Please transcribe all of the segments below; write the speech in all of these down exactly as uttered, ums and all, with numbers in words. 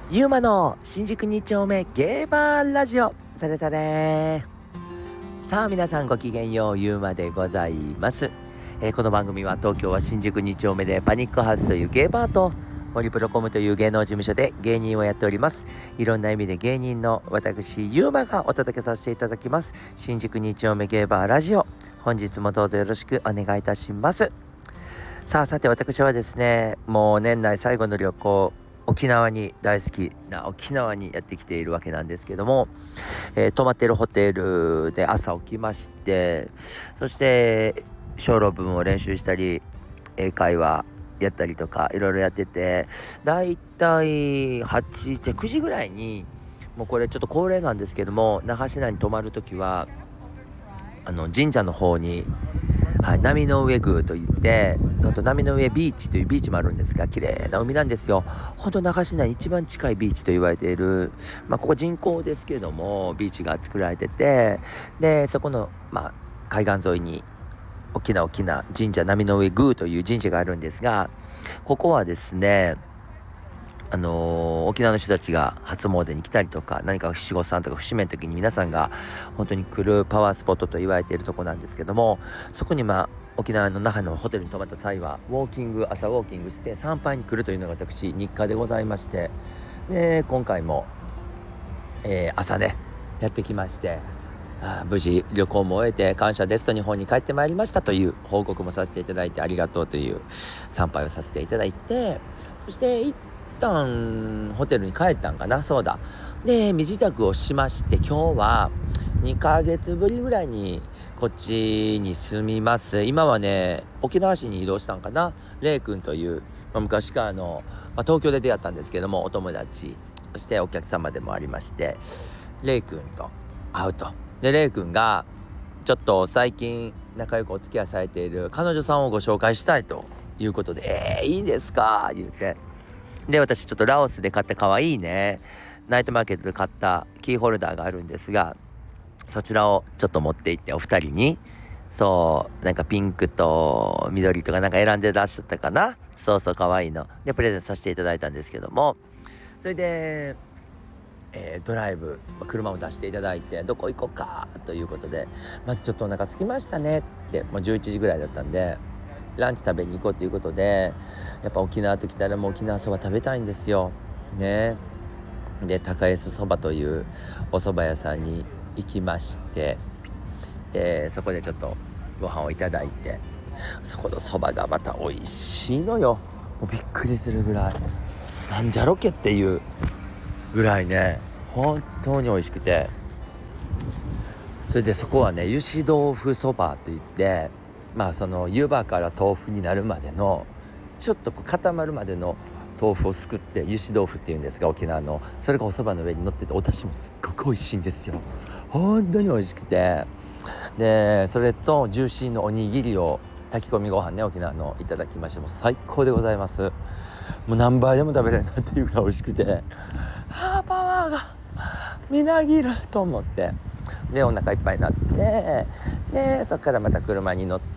ゆうまの新宿に丁目ゲーバーラジオ。それそれ。さあ皆さんごきげんよう、ゆうまでございます。えー、この番組は東京は新宿に丁目でパニックハウスというゲーバーとホリプロコムという芸能事務所で芸人をやっております。いろんな意味で芸人の私ゆうまがお届けさせていただきます新宿に丁目ゲーバーラジオ。本日もどうぞよろしくお願いいたします。さあさて、私はですね、もう年内最後の旅行、沖縄に大好きな沖縄にやってきているわけなんですけども、えー、泊まっているホテルで朝起きまして、そして小論文を練習したり英会話やったりとかいろいろやってて、だいたいはちじゃくじぐらいに、もうこれちょっと恒例なんですけども、那覇市内に泊まるときはあの神社の方に、はい、波の上宮といって、その波の上ビーチというビーチもあるんですが、綺麗な海なんですよ。本当那覇市内一番近いビーチと言われている、まあここ人工ですけどもビーチが作られてて、でそこのまあ海岸沿いに大きな大きな神社、波の上宮という神社があるんですが、ここはですね、あのー、沖縄の人たちが初詣に来たりとか、何か七五三とか節目の時に皆さんが本当に来るパワースポットと言われているとこなんですけども、そこにまあ沖縄の那覇のホテルに泊まった際はウォーキング朝ウォーキングして参拝に来るというのが私日課でございまして、で今回も、えー、朝ねやってきまして、あ無事旅行も終えて感謝ですと日本に帰ってまいりましたという報告もさせていただいて、ありがとうという参拝をさせていただいて、そして一旦ホテルに帰ったんかな。そうだ。で身支度をしまして、今日はにかげつぶりぐらいにこっちに住みます。今はね沖縄市に移動したんかな。レイ君という、まあ、昔からの、まあ、東京で出会ったんですけどもお友達、そしてお客様でもありまして、レイ君と会うと。でレイ君がちょっと最近仲良くお付き合いされている彼女さんをご紹介したいということで、えー、いいですか言うて、で私ちょっとラオスで買った可愛いねナイトマーケットで買ったキーホルダーがあるんですが、そちらをちょっと持って行ってお二人に、そうなんかピンクと緑とかなんか選んでらっしゃったかな。そうそう可愛いのでプレゼントさせていただいたんですけども、それで、えー、ドライブ車を出していただいて、どこ行こうかということで、まずちょっとお腹空きましたねって、もうじゅういちじぐらいだったんでランチ食べに行こうということで、やっぱ沖縄と来たらもう沖縄そば食べたいんですよね。で高安そばというお蕎麦屋さんに行きまして、でそこでちょっとご飯をいただいて、そこのそばがまた美味しいのよ。もうびっくりするぐらい、なんじゃろけっていうぐらいね本当に美味しくて、それでそこはね油脂豆腐そばといって、まあその湯葉から豆腐になるまでのちょっとこう固まるまでの豆腐をすくって油脂豆腐っていうんですが、沖縄のそれがお蕎麦の上に乗ってて、お出汁もすっごく美味しいんですよ。本当に美味しくて、でそれとジューシーのおにぎりを炊き込みご飯ね沖縄のいただきまして、もう最高でございます。もう何倍でも食べれるなっていうぐらい美味しくて、あーパワーがみなぎると思って、でお腹いっぱいになって、でそこからまた車に乗って、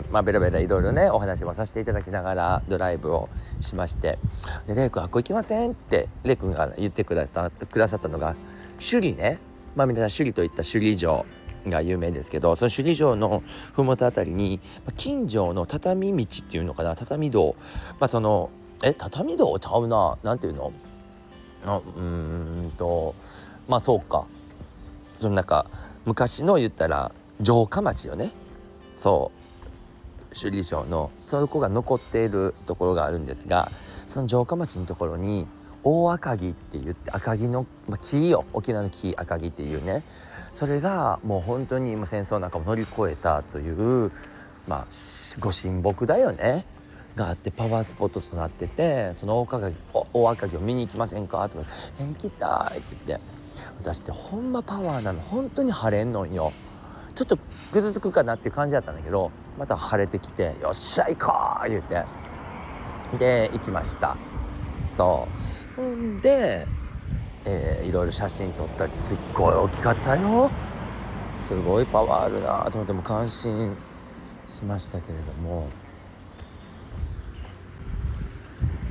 まあ、ベラベラいろいろねお話もさせていただきながらドライブをしまして、でレイ君あっこ行きませんってレイ君が言ってくださった、くださったのが首里ね。まあ皆さん首里といった首里城が有名ですけど、その首里城のふもとあたりに金城の畳道っていうのかな、畳道、まあそのえ畳道ちゃうな、なんていうの、あうーんとまあそうか、そのなんか昔の言ったら城下町よね。そう首里城のそこが残っているところがあるんですが、その城下町のところに大赤城って言って、赤城の、まあ、木よ、沖縄の木赤城っていうね、それがもう本当にもう戦争なんかも乗り越えたという、まあご神木だよねがあって、パワースポットとなってて、その大赤城、大赤城を見に行きませんかとか、え行きたいって言って、私ってほんまパワーなの、本当に晴れんのよ。ちょっとぐずつくかなっていう感じだったんだけど、また晴れてきてよっしゃ行こう言うて、で行きました。そうほんで、えー、いろいろ写真撮ったり、すっごい大きかったよ。すごいパワーあるなと思っても感心しましたけれども、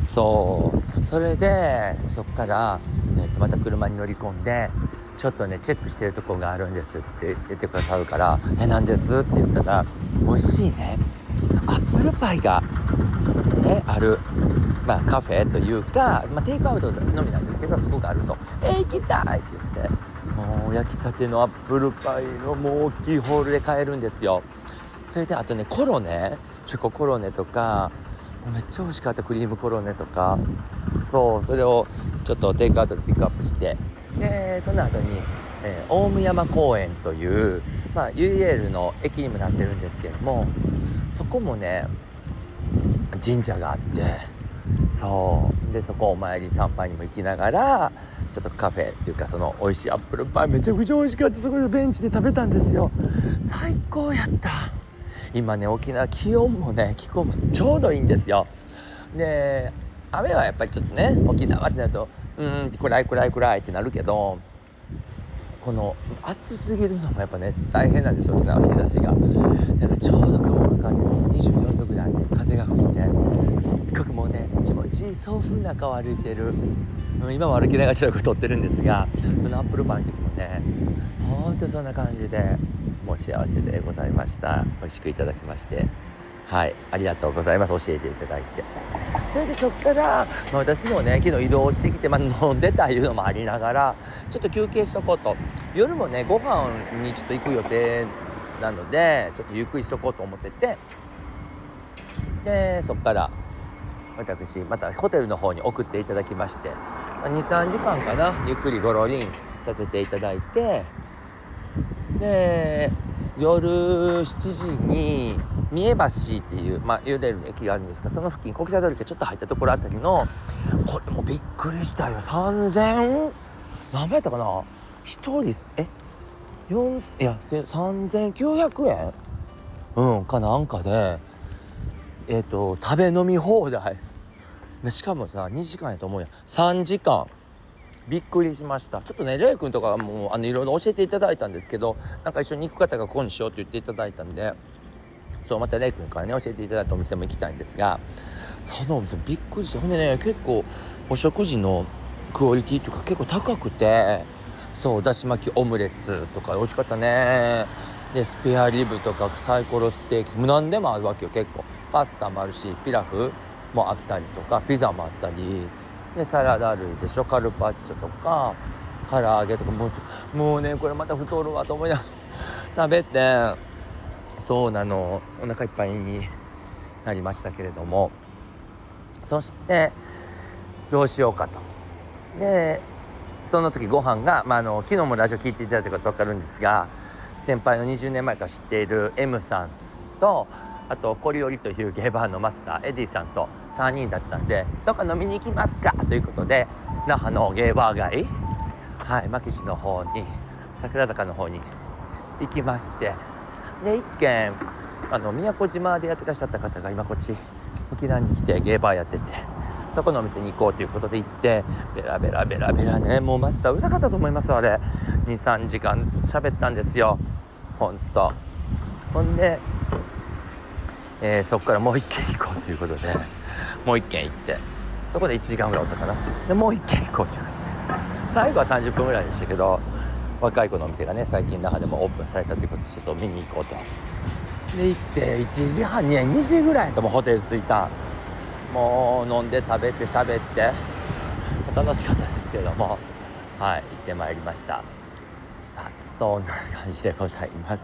そうそれでそっから、えー、とまた車に乗り込んでちょっとねチェックしてるとこがあるんですって言ってくださるから「えなんです?」って言ったら美味しいねアップルパイがねある、まあ、カフェというか、まあ、テイクアウトのみなんですけどそこがあると「えー、行きたい!」って言ってもう焼きたてのアップルパイのもう大きいホールで買えるんですよ。それであとねコロネチョココロネとかめっちゃ美味しかったクリームコロネとかそうそれをちょっとテイクアウトでピックアップしてでその後に、えー、大武山公園という、まあ、ユーイーエル の駅にもなってるんですけどもそこもね神社があってそうでそこお参り参拝にも行きながらちょっとカフェっていうかその美味しいアップルパイめちゃくちゃ美味しかったそこでベンチで食べたんですよ。最高やった。今ね沖縄気温もね気候もちょうどいいんですよ。で雨はやっぱりちょっとね沖縄ってなるとうーん暗い暗い暗いってなるけどこの暑すぎるのもやっぱね大変なんですよ沖縄日差しが。だからちょうど雲がかかっててにじゅうよんどぐらい風が吹いてすっごくもうね気持ちいい送風中を歩いてる。今は歩きながらちょっと撮ってるんですがこのアップルパイの時もねほんとそんな感じでもう幸せでございました。美味しくいただきましてはいありがとうございます。教えていただいてそれでそっから、まあ、私もね昨日移動してきて、まあ、飲んでたいうのもありながらちょっと休憩しとこうと夜もねご飯にちょっと行く予定なのでちょっとゆっくりしとこうと思っててでそっから私またホテルの方に送っていただきまして にさんじかんかなゆっくりゴロリンさせていただいてで夜しちじに三重橋っていう、まあ、揺れる駅があるんですがその付近国際通りがちょっと入ったところあたりのこれもびっくりしたよさんぜん何倍やったかなひとりえよんいやさんぜんきゅうひゃくえんうんかなんかでえっ、ー、と食べ飲み放題でしかもさにじかんやと思うやんさんじかんびっくりしました。ちょっとねレイ君とかもあのいろいろ教えていただいたんですけどなんか一緒に行く方がここにしようって言っていただいたんでそうまたレイ君からね教えていただいたお店も行きたいんですがそのお店びっくりしてほんでね結構お食事のクオリティとか結構高くてそうだし巻きオムレツとか美味しかったね。でスペアリブとかサイコロステーキも何でもあるわけよ。結構パスタもあるしピラフもあったりとかピザもあったりでサラダ類でしょカルパッチョとか唐揚げとかもう、もうねこれまた太るわと思いながら食べてそうなのお腹いっぱいになりましたけれどもそしてどうしようかとでその時ご飯が、まあ、あの昨日もラジオ聞いていただいたこと分かるんですが先輩のにじゅうねんまえから知っている M さんとあとコリオリというゲーバーのマスターエディさんとさんにんだったんでどっか飲みに行きますかということで那覇のゲーバー街はい牧志の方に桜坂の方に行きましてで一軒あの宮古島でやってらっしゃった方が今こっち沖縄に来てゲーバーやっててそこのお店に行こうということで行ってベラベラベラベラねもうマスターうるさかったと思いますあれ にさんじかん喋ったんですよほんとほんで、えー、そこからもう一軒行こうということでもう一軒行ってそこでいちじかんぐらいおったかなでもう一軒行こうということで最後はさんじゅっぷんぐらいでしたけど若い子のお店がね最近那覇でもオープンされたということでちょっと見に行こうとで行っていちじはんににじぐらいともホテル着いたもう飲んで食べて喋って楽しかったですけれどもはい行ってまいりました。さあそんな感じでございます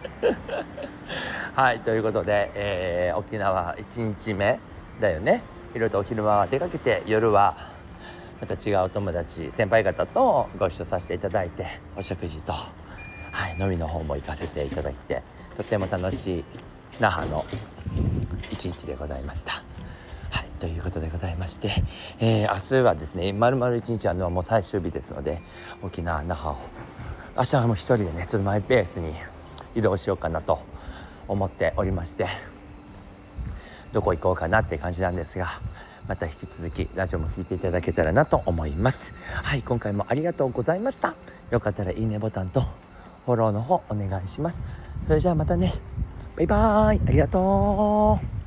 はいということで、えー、沖縄いちにちめだよね。いろいろとお昼間は出かけて夜はまた違うお友達先輩方とご一緒させていただいてお食事と、はい、飲みの方も行かせていただいてとても楽しい那覇の一日でございました。はいということでございまして、えー、明日はですね丸々一日あるのはもう最終日ですので沖縄那覇を明日はもう一人でねちょっとマイペースに移動しようかなと思っておりましてどこ行こうかなって感じなんですがまた引き続きラジオも聞いていただけたらなと思います。はい今回もありがとうございました。よかったらいいねボタンとフォローの方お願いします。それじゃあまたねバイバーイありがとう。